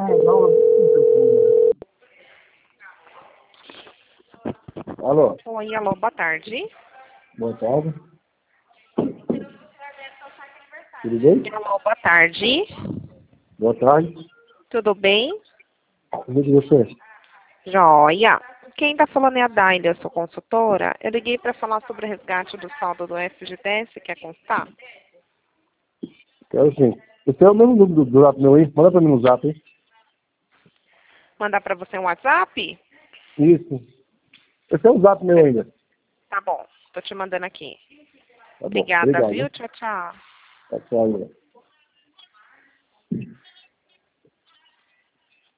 Alô? Oi, alô, boa tarde. Boa tarde. Tudo bem? Alô, boa tarde. Boa tarde. Tudo bem? Tudo de você? Joia. Quem tá falando é a Daila, eu sou consultora. Eu liguei para falar sobre o resgate do saldo do FGTS, quer constar? Quero sim. Esse é o mesmo número do zap meu aí? Manda pra mim no zap, hein? Mandar para você um WhatsApp? Isso. Esse é o zap meu ainda. Tá bom, tô te mandando aqui. Tá bom. Obrigada, Obrigado, viu? hein? Tchau, tchau. Tá, tchau.